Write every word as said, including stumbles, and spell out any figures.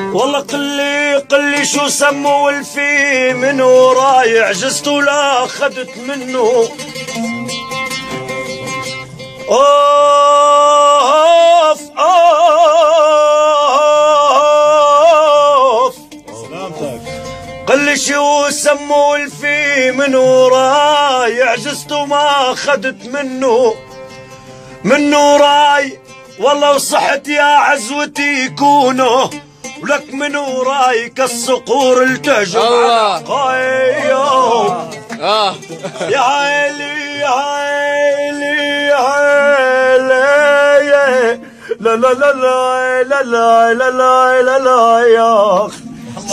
والله قلي قلي شو سموا الفي من وراي عجزت ولا اخذت منه. اوف اوف سلامتك. قلي شو سموا الفي من وراي عجزت وما اخذت منه من وراي. والله وصحت يا عزوتي يكونوا ولك من وراي كالصقور التهجم على قايو. اه يا عيلي يا عيلي يا عيلي لا لا لا لا لا لا لا لا لا يا